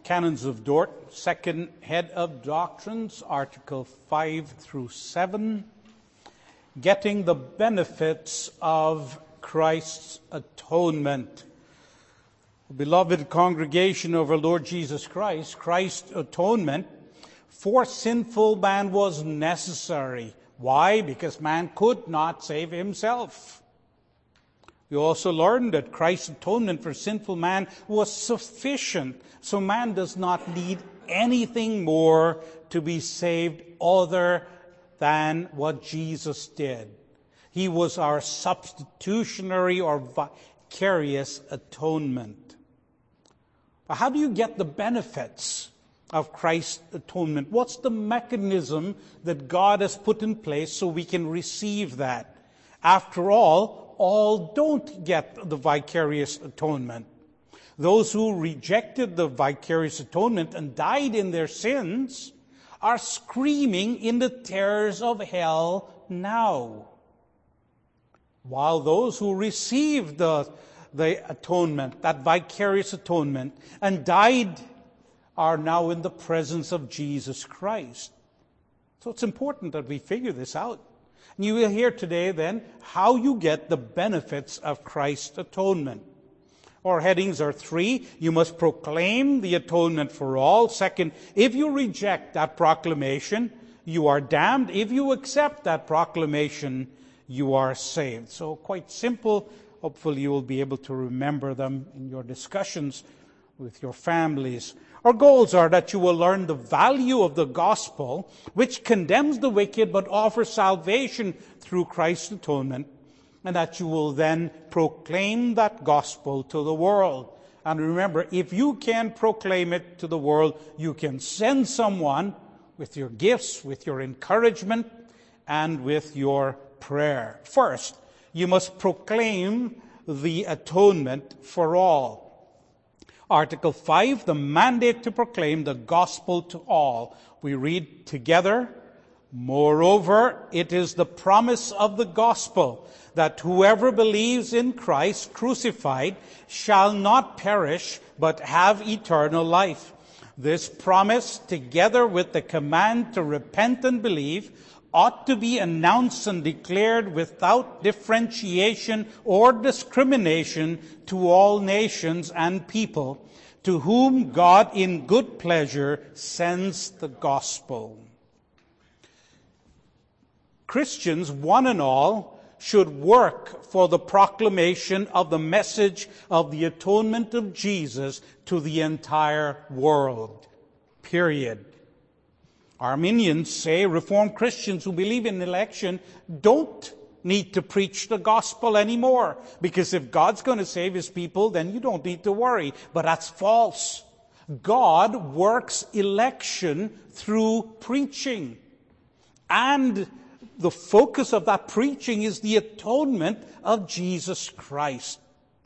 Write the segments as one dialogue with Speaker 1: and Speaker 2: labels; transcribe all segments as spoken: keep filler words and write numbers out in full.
Speaker 1: Canons of Dort, second head of doctrines, Article five through seven, getting the benefits of Christ's atonement. Beloved congregation of our Lord Jesus Christ, Christ's atonement for sinful man was necessary. Why? Because man could not save himself. We also learned that Christ's atonement for sinful man was sufficient, so man does not need anything more to be saved other than what Jesus did. He was our substitutionary or vicarious atonement. How do you get the benefits of Christ's atonement? What's the mechanism that God has put in place so we can receive that? After all, all don't get the vicarious atonement. Those who rejected the vicarious atonement and died in their sins are screaming in the terrors of hell now. While those who received the, the atonement, that vicarious atonement, and died are now in the presence of Jesus Christ. So it's important that we figure this out. And you will hear today then how you get the benefits of Christ's atonement. Our headings are three. You must proclaim the atonement for all. Second, if you reject that proclamation, you are damned. If you accept that proclamation, you are saved. So quite simple. Hopefully you will be able to remember them in your discussions with your families. Our goals are that you will learn the value of the gospel, which condemns the wicked but offers salvation through Christ's atonement, and that you will then proclaim that gospel to the world. And remember, if you can proclaim it to the world, you can send someone with your gifts, with your encouragement, and with your prayer. First, you must proclaim the atonement for all. Article five, the mandate to proclaim the gospel to all. We read together, moreover, it is the promise of the gospel that whoever believes in Christ crucified shall not perish, but have eternal life. This promise, together with the command to repent and believe, ought to be announced and declared without differentiation or discrimination to all nations and people, to whom God in good pleasure sends the gospel. Christians, one and all, should work for the proclamation of the message of the atonement of Jesus to the entire world. Period. Arminians say Reformed Christians who believe in election don't need to preach the gospel anymore, because if God's going to save his people, then you don't need to worry. But that's false. God works election through preaching. And the focus of that preaching is the atonement of Jesus Christ.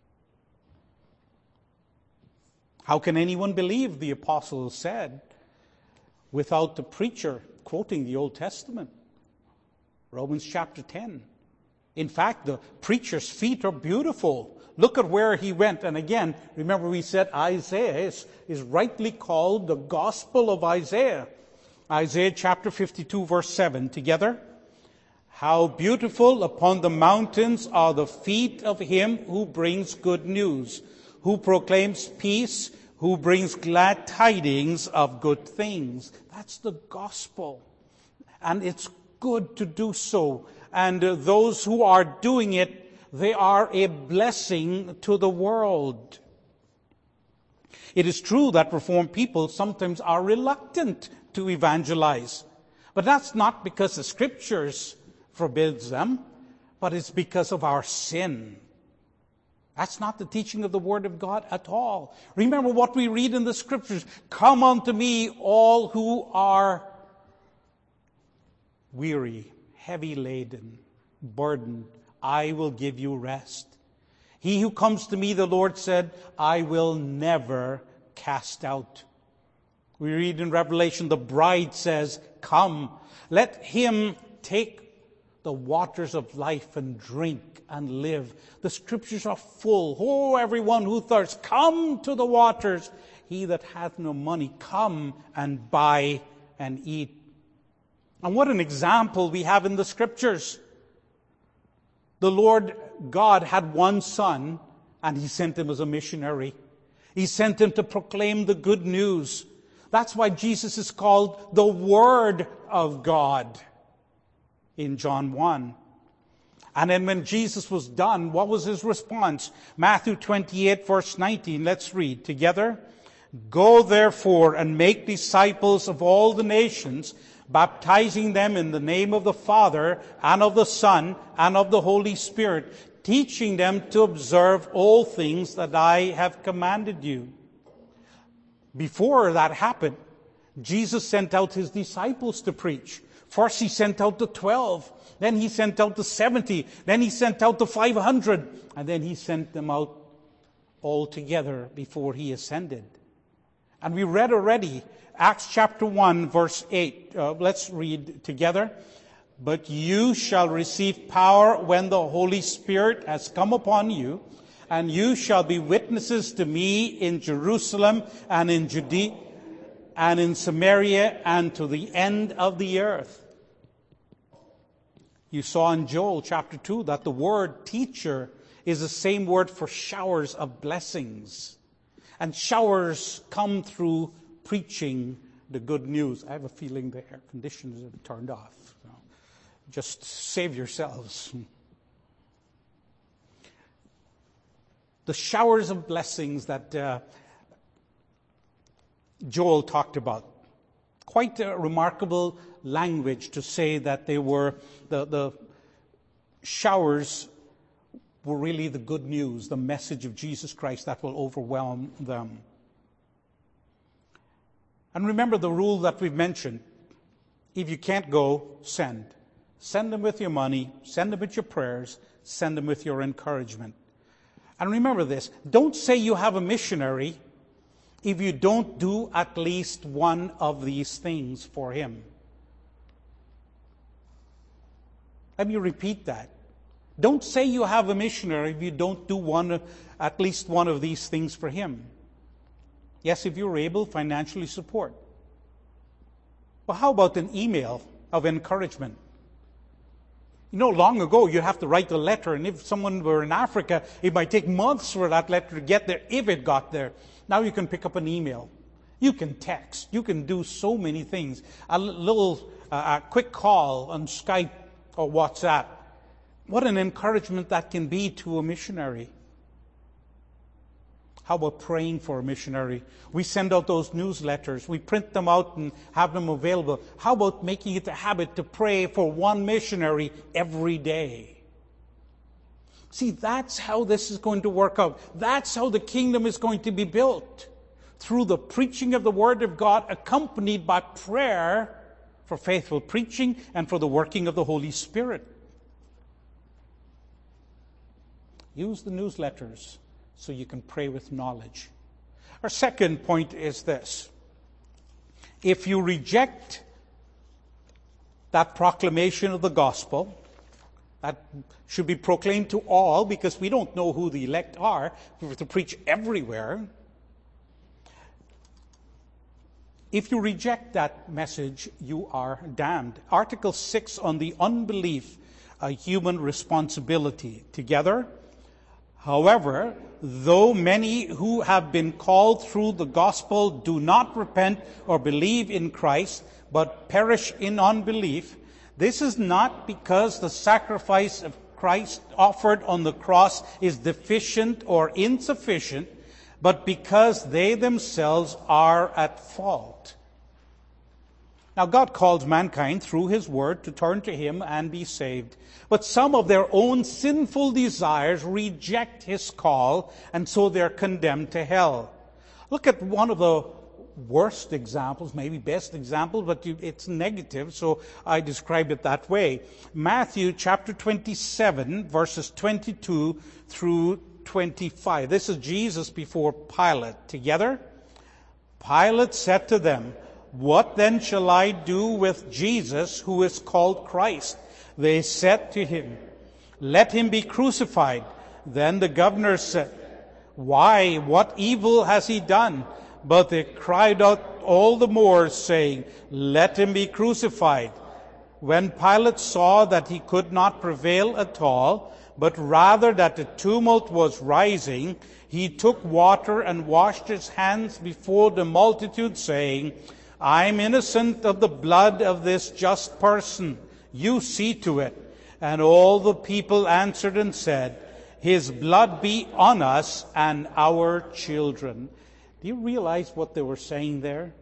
Speaker 1: How can anyone believe, the apostles said, without the preacher quoting the Old Testament? Romans chapter ten. In fact, the preacher's feet are beautiful. Look at where he went. And again, remember we said Isaiah is, is rightly called the Gospel of Isaiah. Isaiah chapter fifty-two, verse seven. Together. How beautiful upon the mountains are the feet of him who brings good news, who proclaims peace, who brings glad tidings of good things. That's the gospel. And it's good to do so. And uh, those who are doing it, they are a blessing to the world. It is true that Reformed people sometimes are reluctant to evangelize. But that's not because the Scriptures forbids them, but it's because of our sin. That's not the teaching of the Word of God at all. Remember what we read in the Scriptures. Come unto me, all who are weary, heavy laden, burdened. I will give you rest. He who comes to me, the Lord said, I will never cast out. We read in Revelation, the bride says, come, let him take the waters of life and drink and live. The Scriptures are full. Oh, everyone who thirsts, come to the waters. he that hath no money, come and buy and eat. And what an example we have in the Scriptures. The Lord God had one son, and he sent him as a missionary. He sent him to proclaim the good news. That's why Jesus is called the Word of God in John one. And then when Jesus was done, what was his response? Matthew twenty-eight, verse nineteen. Let's read together. Go therefore and make disciples of all the nations, baptizing them in the name of the Father and of the Son and of the Holy Spirit, teaching them to observe all things that I have commanded you. Before that happened, Jesus sent out his disciples to preach. First he sent out the twelve, then he sent out the seventy, then he sent out the five hundred, and then he sent them out all together before he ascended. And we read already Acts chapter one, verse eight. Uh, let's read together. But you shall receive power when the Holy Spirit has come upon you, and you shall be witnesses to me in Jerusalem and in Judea and in Samaria and to the end of the earth. You saw in Joel chapter two that the word teacher is the same word for showers of blessings. And showers come through preaching the good news. I have a feeling the air conditioners have turned off. So just save yourselves. The showers of blessings that uh, Joel talked about. Quite a remarkable language to say that they were, the, the showers were really the good news, the message of Jesus Christ that will overwhelm them. And remember the rule that we've mentioned. If you can't go, send. Send them with your money, send them with your prayers, send them with your encouragement. And remember this, don't say you have a missionary if you don't do at least one of these things for him. Let me repeat that. Don't say you have a missionary if you don't do one, at least one of these things for him. Yes, if you're able, financially support. Well, how about an email of encouragement? You know, long ago, you have to write a letter, and if someone were in Africa, it might take months for that letter to get there, if it got there. Now you can pick up an email. You can text. You can do so many things. A little, uh, a quick call on Skype or WhatsApp. What an encouragement that can be to a missionary. How about praying for a missionary? We send out those newsletters. We print them out and have them available. How about making it a habit to pray for one missionary every day? See, that's how this is going to work out. That's how the kingdom is going to be built. Through the preaching of the Word of God, accompanied by prayer for faithful preaching and for the working of the Holy Spirit. Use the newsletters so you can pray with knowledge. Our second point is this. If you reject that proclamation of the gospel, that should be proclaimed to all, because we don't know who the elect are. We have to preach everywhere. If you reject that message, you are damned. Article six on the unbelief, a human responsibility. Together. However, though many who have been called through the gospel do not repent or believe in Christ, but perish in unbelief, this is not because the sacrifice of Christ offered on the cross is deficient or insufficient, but because they themselves are at fault. Now, God calls mankind through His Word to turn to Him and be saved. But some of their own sinful desires reject His call, and so they're condemned to hell. Look at one of the worst examples, maybe best example, but it's negative, so I describe it that way. Matthew chapter twenty-seven, verses twenty-two through twenty-five. This is Jesus before Pilate. Together? Pilate said to them, "What then shall I do with Jesus, who is called Christ?" They said to him, "Let him be crucified." Then the governor said, "Why? What evil has he done?" But they cried out all the more, saying, "Let him be crucified." When Pilate saw that he could not prevail at all, but rather that a tumult was rising, he took water and washed his hands before the multitude, saying, "I am innocent of the blood of this just person. You see to it." And all the people answered and said, "His blood be on us and our children." Do you realize what they were saying there?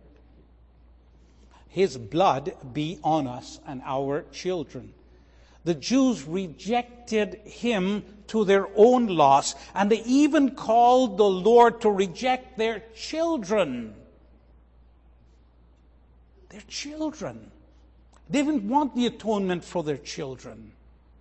Speaker 1: His blood be on us and our children. The Jews rejected him to their own loss, and they even called the Lord to reject their children. Their children. They didn't want the atonement for their children.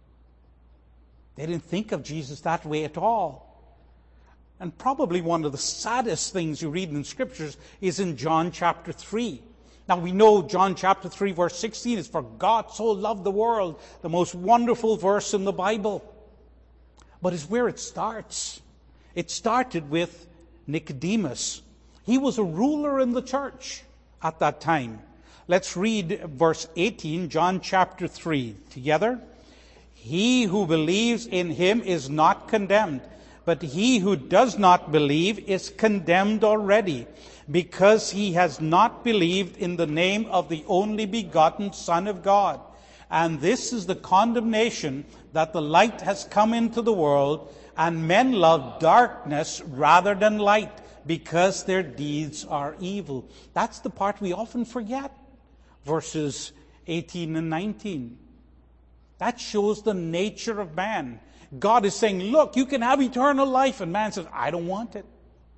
Speaker 1: They didn't think of Jesus that way at all. And probably one of the saddest things you read in Scriptures is in John chapter three. Now we know John chapter three verse sixteen is, "For God so loved the world," the most wonderful verse in the Bible. But it's where it starts. It started with Nicodemus. He was a ruler in the church at that time. Let's read verse eighteen, John chapter three together. "He who believes in him is not condemned, but he who does not believe is condemned already, because he has not believed in the name of the only begotten Son of God. And this is the condemnation, that the light has come into the world, and men love darkness rather than light, because their deeds are evil." That's the part we often forget. Verses eighteen and nineteen. That shows the nature of man. God is saying, look, you can have eternal life. And man says, I don't want it.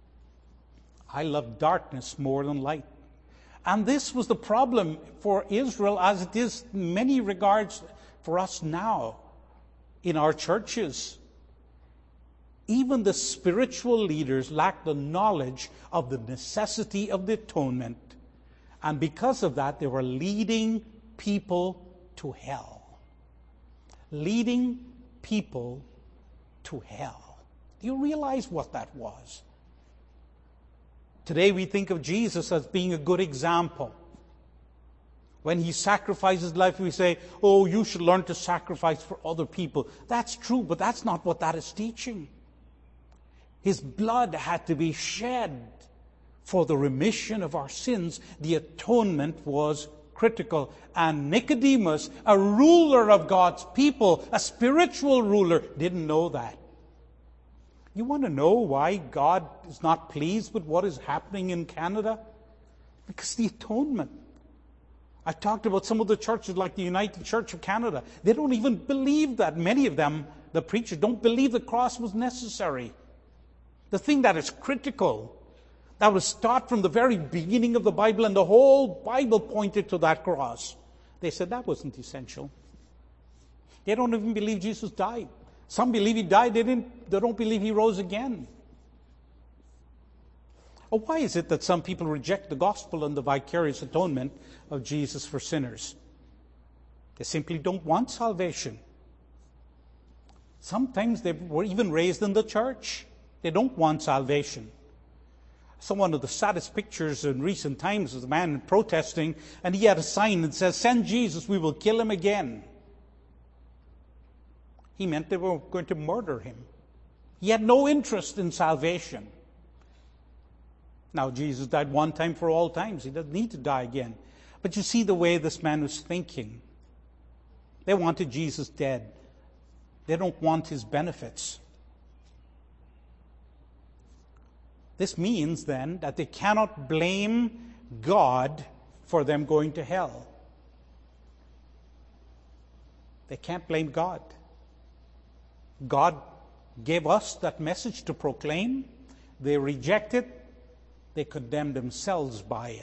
Speaker 1: I love darkness more than light. And this was the problem for Israel, as it is in many regards for us now in our churches. Even the spiritual leaders lack the knowledge of the necessity of the atonement. And because of that, they were leading people to hell. Leading people to hell. Do you realize what that was? Today we think of Jesus as being a good example. When he sacrificed his life, we say, oh, you should learn to sacrifice for other people. That's true, but that's not what that is teaching. His blood had to be shed for the remission of our sins. The atonement was critical. And Nicodemus, a ruler of God's people, a spiritual ruler, didn't know that. You want to know why God is not pleased with what is happening in Canada? Because the atonement. I talked about some of the churches like the United Church of Canada. They don't even believe that. Many of them, the preachers, don't believe the cross was necessary. The thing that is critical, that was taught from the very beginning of the Bible, and the whole Bible pointed to that cross. They said that wasn't essential. They don't even believe Jesus died. Some believe he died, they, didn't, they don't believe he rose again. Well, why is it that some people reject the gospel and the vicarious atonement of Jesus for sinners? They simply don't want salvation. Sometimes they were even raised in the church. They don't want salvation. So one of the saddest pictures in recent times is a man protesting, and he had a sign that says, "Send Jesus, we will kill him again." He meant they were going to murder him. He had no interest in salvation. Now, Jesus died one time for all times. He doesn't need to die again. But you see the way this man was thinking. They wanted Jesus dead. They don't want his benefits. This means, then, that they cannot blame God for them going to hell. They can't blame God. God gave us that message to proclaim. They reject it. They condemn themselves by it.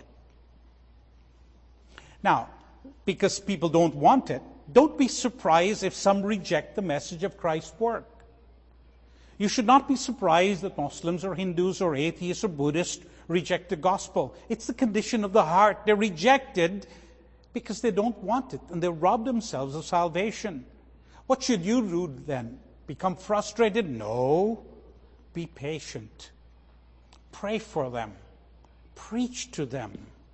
Speaker 1: Now, because people don't want it, don't be surprised if some reject the message of Christ's work. You should not be surprised that Muslims or Hindus or atheists or Buddhists reject the gospel. It's the condition of the heart. They reject it because they don't want it, and they rob themselves of salvation. What should you do then? Become frustrated? No. Be patient. Pray for them. Preach to them.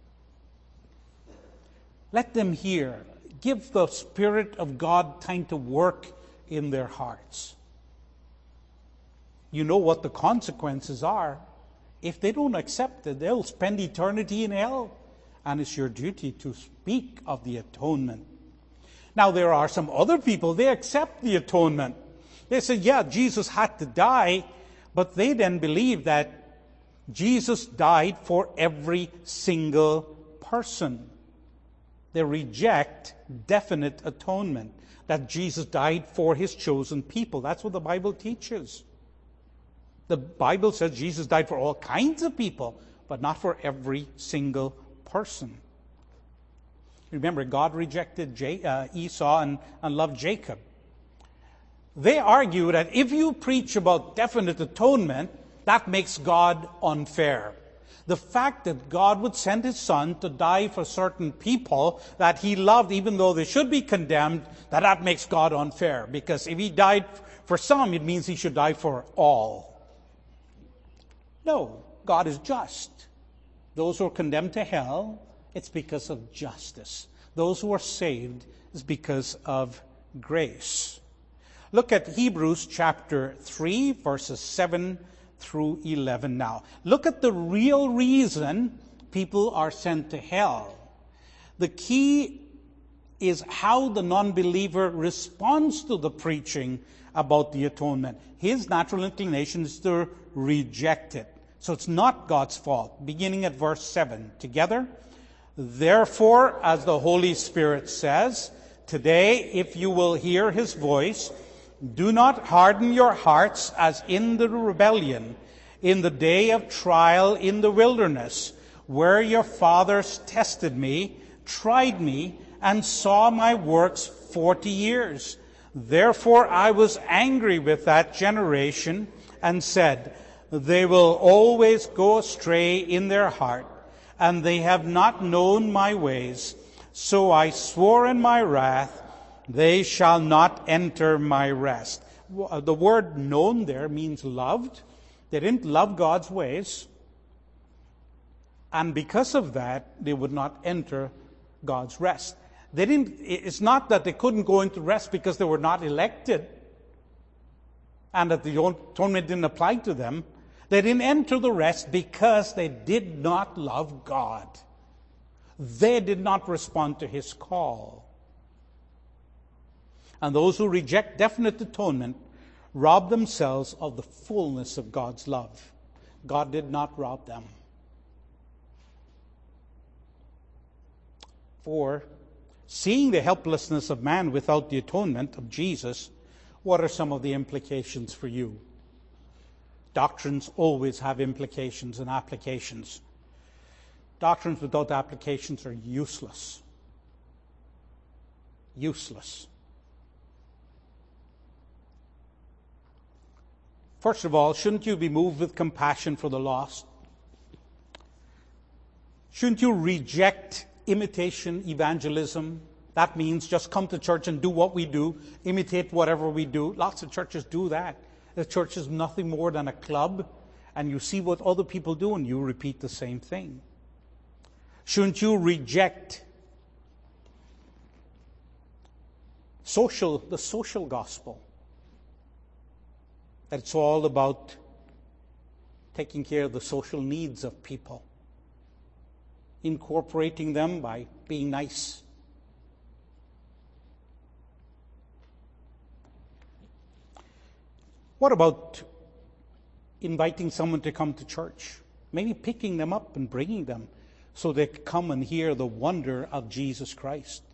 Speaker 1: Let them hear. Give the Spirit of God time to work in their hearts. You know what the consequences are. If they don't accept it, they'll spend eternity in hell. And it's your duty to speak of the atonement. Now, there are some other people, they accept the atonement. They say, yeah, Jesus had to die, but they then believe that Jesus died for every single person. They reject definite atonement, that Jesus died for his chosen people. That's what the Bible teaches. The Bible says Jesus died for all kinds of people, but not for every single person. Remember, God rejected J- uh, Esau and, and loved Jacob. They argue that if you preach about definite atonement, that makes God unfair. The fact that God would send his son to die for certain people that he loved, even though they should be condemned, that that makes God unfair. Because if he died for some, it means he should die for all. No, God is just. Those who are condemned to hell, it's because of justice. Those who are saved is because of grace. Look at Hebrews chapter three, verses seven through eleven now. Look at the real reason people are sent to hell. The key is how the non-believer responds to the preaching about the atonement. His natural inclination is to reject it. So it's not God's fault. Beginning at verse seven. Together. Therefore, as the Holy Spirit says, today, if you will hear his voice, do not harden your hearts as in the rebellion, in the day of trial in the wilderness, where your fathers tested me, tried me, and saw my works forty years. Therefore I was angry with that generation and said, they will always go astray in their heart, and they have not known my ways. So I swore in my wrath, they shall not enter my rest. The word known there means loved. They didn't love God's ways. And because of that, they would not enter God's rest. They didn't, it's not that they couldn't go into rest because they were not elected and that the atonement didn't apply to them. They didn't enter the rest because they did not love God. They did not respond to his call. And those who reject definite atonement rob themselves of the fullness of God's love. God did not rob them. For, seeing the helplessness of man without the atonement of Jesus, what are some of the implications for you? Doctrines always have implications and applications. Doctrines without applications are useless. Useless. First of all, shouldn't you be moved with compassion for the lost? Shouldn't you reject imitation evangelism? That means just come to church and do what we do, imitate whatever we do. Lots of churches do that. The church is nothing more than a club, and you see what other people do and you repeat the same thing. Shouldn't you reject social, the social gospel? That it's all about taking care of the social needs of people, incorporating them by being nice. What about inviting someone to come to church? Maybe picking them up and bringing them so they can come and hear the wonder of Jesus Christ.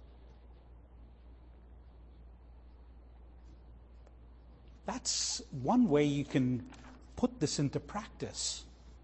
Speaker 1: That's one way you can put this into practice.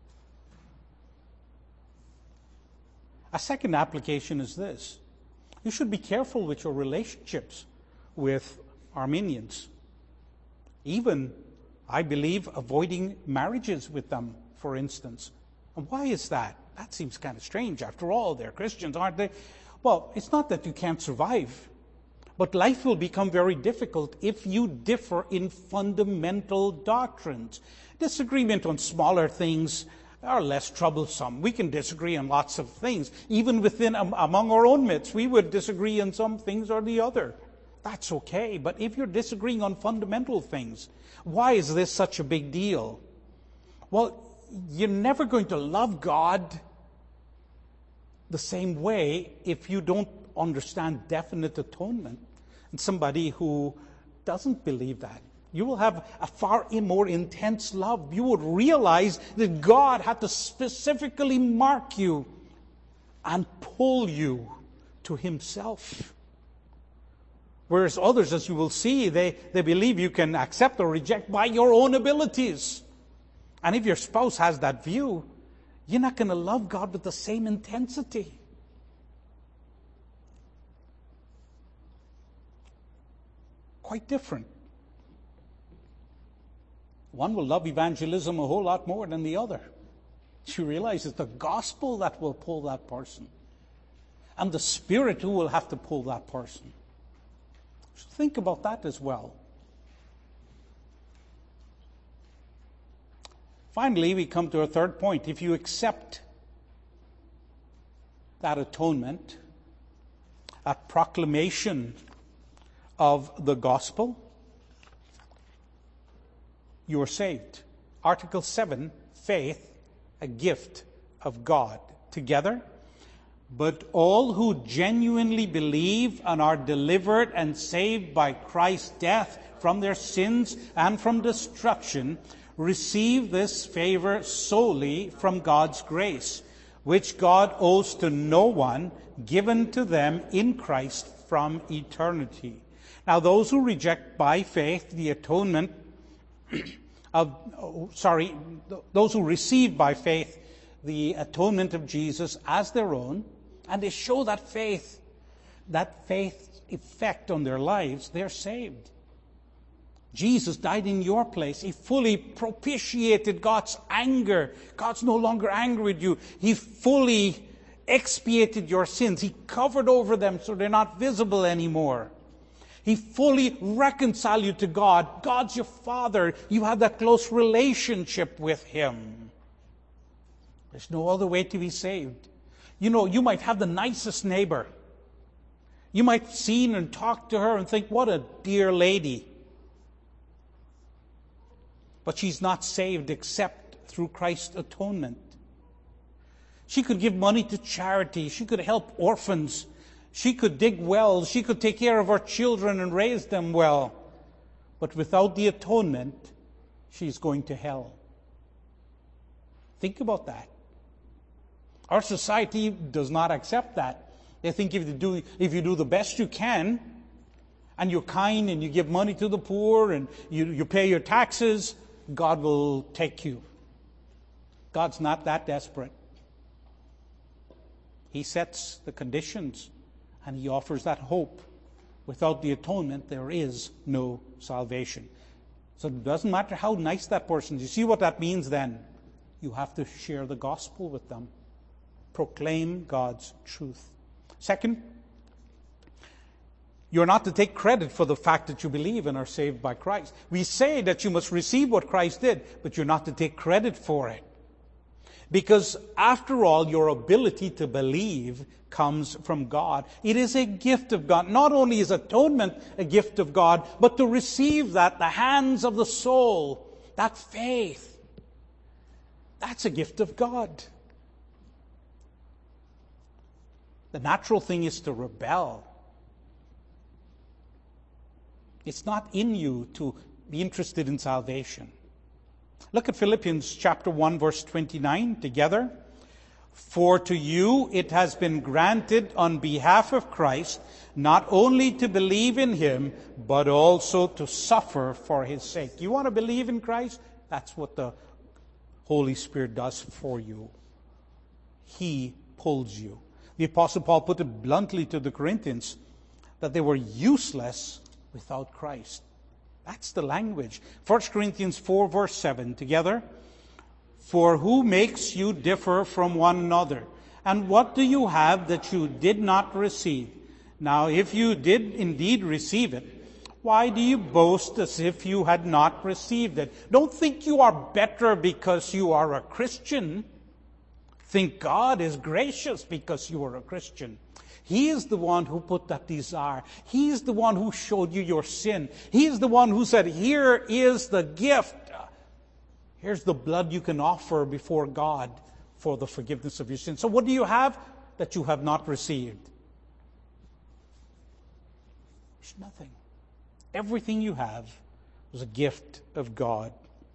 Speaker 1: A second application is this. You should be careful with your relationships with Arminians. Even, I believe, avoiding marriages with them, for instance. And why is that? That seems kind of strange. After all, they're Christians, aren't they? Well, it's not that you can't survive, but life will become very difficult if you differ in fundamental doctrines. Disagreement on smaller things are less troublesome. We can disagree on lots of things. Even within, um, among our own midst, we would disagree on some things or the other. That's okay. But if you're disagreeing on fundamental things, why is this such a big deal? Well, you're never going to love God the same way if you don't understand definite atonement. And somebody who doesn't believe that, you will have a far more intense love. You would realize that God had to specifically mark you and pull you to Himself. Whereas others, as you will see, they, they believe you can accept or reject by your own abilities. And if your spouse has that view, you're not going to love God with the same intensity. Quite different. One will love evangelism a whole lot more than the other. You realize it's the gospel that will pull that person, and the Spirit who will have to pull that person. So think about that as well. Finally, we come to a third point. If you accept that atonement, that proclamation of the gospel, you are saved. Article seven, faith, a gift of God. Together, but all who genuinely believe and are delivered and saved by Christ's death from their sins and from destruction receive this favor solely from God's grace, which God owes to no one, given to them in Christ from eternity. Now, those who reject by faith the atonement of, oh, sorry, those who receive by faith the atonement of Jesus as their own, and they show that faith, that faith's effect on their lives, they're saved. Jesus died in your place. He fully propitiated God's anger. God's no longer angry with you. He fully expiated your sins. He covered over them so they're not visible anymore. He fully reconciled you to God. God's your Father. You have that close relationship with Him. There's no other way to be saved. You know, you might have the nicest neighbor. You might have seen and talked to her and think, what a dear lady. But she's not saved except through Christ's atonement. She could give money to charity. She could help orphans. She could dig wells. She could take care of her children and raise them well. But without the atonement, she's going to hell. Think about that. Our society does not accept that. They think if you do, if you do the best you can, and you're kind and you give money to the poor and you, you pay your taxes, God will take you. God's not that desperate. He sets the conditions and He offers that hope. Without the atonement, there is no salvation. So it doesn't matter how nice that person is. You see what that means then? You have to share the gospel with them. Proclaim God's truth. Second, you're not to take credit for the fact that you believe and are saved by Christ. We say that you must receive what Christ did, but you're not to take credit for it. Because after all, your ability to believe comes from God. It is a gift of God. Not only is atonement a gift of God, but to receive that, the hands of the soul, that faith, that's a gift of God. The natural thing is to rebel. It's not in you to be interested in salvation. Look at Philippians chapter one, verse twenty-nine together. For to you it has been granted on behalf of Christ not only to believe in Him, but also to suffer for His sake. You want to believe in Christ? That's what the Holy Spirit does for you. He pulls you. The Apostle Paul put it bluntly to the Corinthians that they were useless without Christ. That's the language. First Corinthians four, verse seven, together. For who makes you differ from one another? And what do you have that you did not receive? Now, if you did indeed receive it, why do you boast as if you had not received it? Don't think you are better because you are a Christian. think God is gracious because you are a Christian. He is the one who put that desire. He is the one who showed you your sin. He is the one who said, here is the gift. Here's the blood you can offer before God for the forgiveness of your sins. So what do you have that you have not received? There's nothing. Everything you have was a gift of God.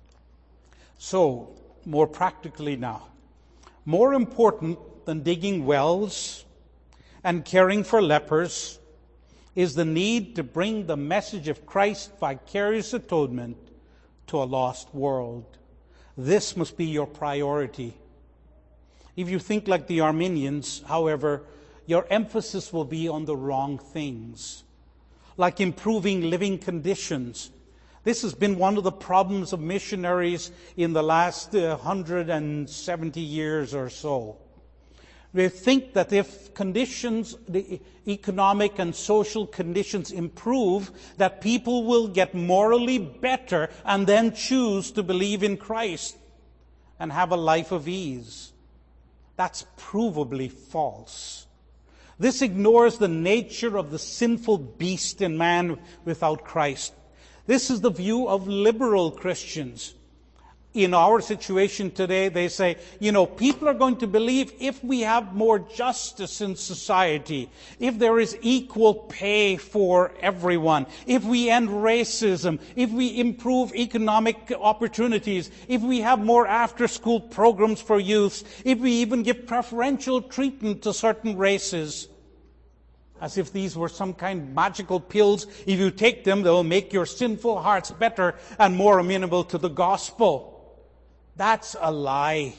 Speaker 1: So, more practically now, more important than digging wells and caring for lepers is the need to bring the message of Christ's vicarious atonement to a lost world. This must be your priority. If you think like the Arminians, however, your emphasis will be on the wrong things, like improving living conditions. This has been one of the problems of missionaries in the last uh, one hundred seventy years or so. They think that if conditions, the economic and social conditions improve, that people will get morally better and then choose to believe in Christ and have a life of ease. That's provably false. This ignores the nature of the sinful beast in man without Christ. This is the view of liberal Christians. In our situation today, they say, you know, people are going to believe if we have more justice in society, if there is equal pay for everyone, if we end racism, if we improve economic opportunities, if we have more after-school programs for youth, if we even give preferential treatment to certain races, as if these were some kind of magical pills. If you take them, they will make your sinful hearts better and more amenable to the gospel. That's a lie.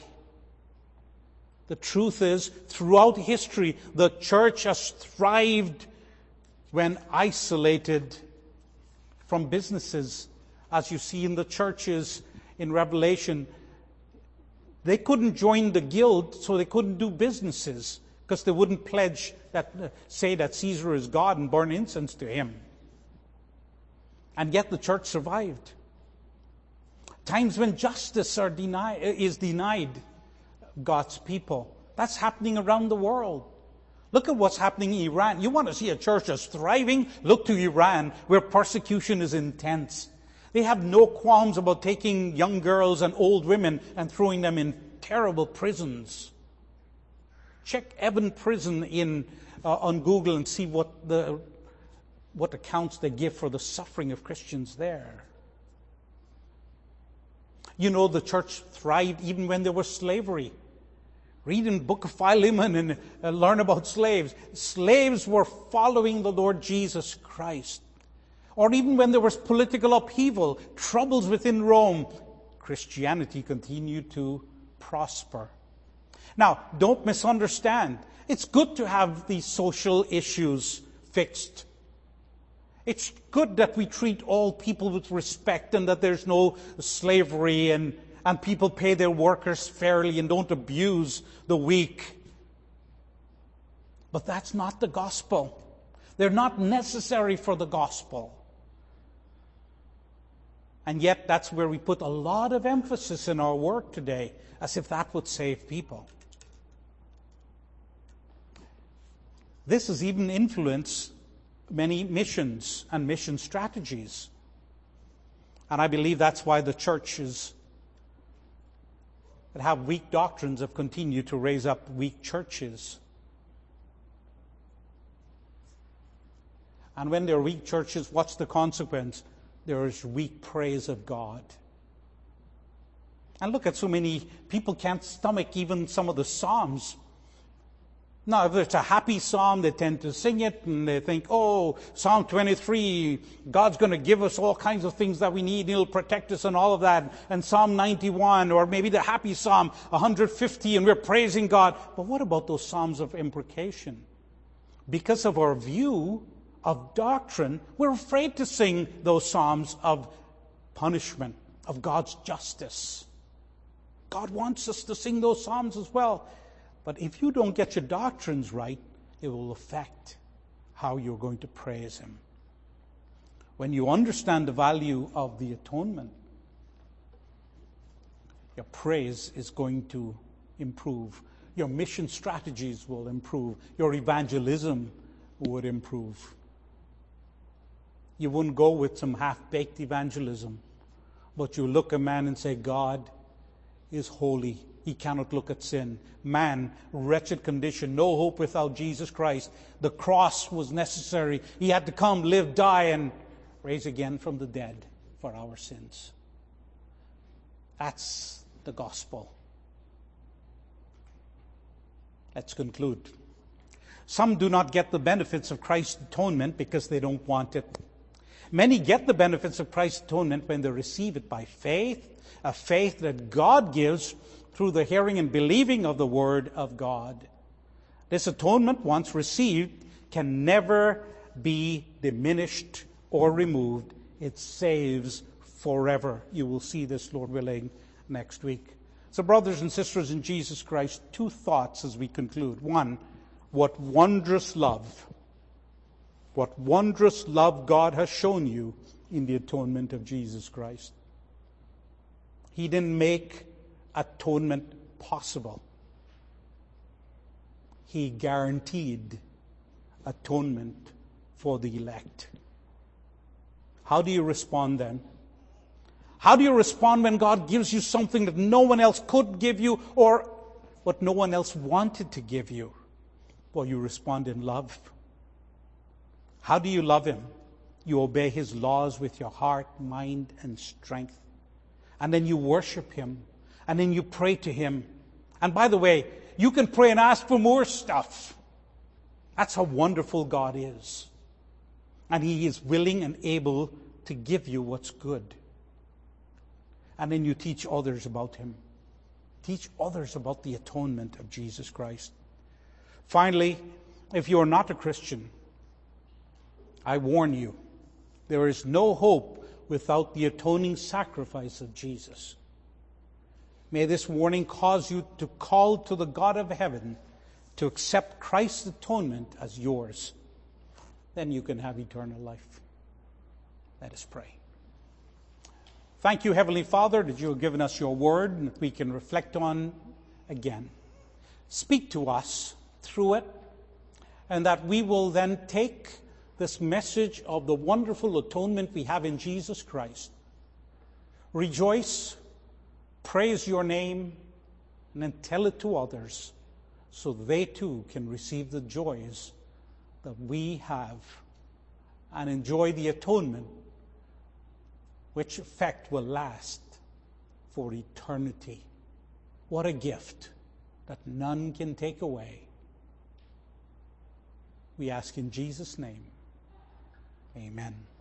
Speaker 1: The truth is, throughout history, the church has thrived when isolated from businesses. As you see in the churches in Revelation, they couldn't join the guild, so they couldn't do businesses, because they wouldn't pledge that, uh, say that Caesar is God and burn incense to him. And yet the church survived. Times when justice are deny, is denied God's people. That's happening around the world. Look at what's happening in Iran. You want to see a church that's thriving? Look to Iran, where persecution is intense. They have no qualms about taking young girls and old women and throwing them in terrible prisons. Check Evin Prison in uh, on Google and see what the what accounts they give for the suffering of Christians there. You know, the church thrived even when there was slavery. Read in the book of Philemon and uh, learn about slaves. Slaves were following the Lord Jesus Christ. Or even when there was political upheaval, troubles within Rome, Christianity continued to prosper. Now, don't misunderstand. It's good to have these social issues fixed. It's good that we treat all people with respect and that there's no slavery and, and people pay their workers fairly and don't abuse the weak. But that's not the gospel. They're not necessary for the gospel. And yet that's where we put a lot of emphasis in our work today, as if that would save people. This has even influenced many missions and mission strategies. And I believe that's why the churches that have weak doctrines have continued to raise up weak churches. And when there are weak churches, what's the consequence? There is weak praise of God. And look at so many people can't stomach even some of the Psalms. Now, if it's a happy psalm, they tend to sing it, and they think, oh, Psalm twenty-three, God's going to give us all kinds of things that we need, He'll protect us and all of that. And Psalm ninety-one, or maybe the happy psalm, one hundred fifty, and we're praising God. But what about those psalms of imprecation? Because of our view of doctrine, we're afraid to sing those psalms of punishment, of God's justice. God wants us to sing those psalms as well. But if you don't get your doctrines right, it will affect how you're going to praise Him. When you understand the value of the atonement, your praise is going to improve. Your mission strategies will improve. Your evangelism would improve. You wouldn't go with some half-baked evangelism, but you look a man and say, God is holy. He cannot look at sin. Man, wretched condition, no hope without Jesus Christ. The cross was necessary. He had to come, live, die, and rise again from the dead for our sins. That's the gospel. Let's conclude. Some do not get the benefits of Christ's atonement because they don't want it. Many get the benefits of Christ's atonement when they receive it by faith, a faith that God gives through the hearing and believing of the Word of God. This atonement, once received, can never be diminished or removed. It saves forever. You will see this, Lord willing, next week. So, brothers and sisters in Jesus Christ, two thoughts as we conclude. One, what wondrous love, what wondrous love God has shown you in the atonement of Jesus Christ. He didn't make atonement possible. He guaranteed atonement for the elect. How do you respond then? How do you respond when God gives you something that no one else could give you or what no one else wanted to give you? Well, you respond in love. How do you love Him? You obey His laws with your heart, mind, and strength. And then you worship Him. And then you pray to Him. And by the way, you can pray and ask for more stuff. That's how wonderful God is. And He is willing and able to give you what's good. And then you teach others about Him. Teach others about the atonement of Jesus Christ. Finally, if you are not a Christian, I warn you, there is no hope without the atoning sacrifice of Jesus. May this warning cause you to call to the God of heaven to accept Christ's atonement as yours. Then you can have eternal life. Let us pray. Thank you, Heavenly Father, that you have given us your word and that we can reflect on again. Speak to us through it, and that we will then take this message of the wonderful atonement we have in Jesus Christ. Rejoice, praise your name, and then tell it to others so they too can receive the joys that we have and enjoy the atonement, which effect will last for eternity. What a gift that none can take away. We ask in Jesus' name. Amen.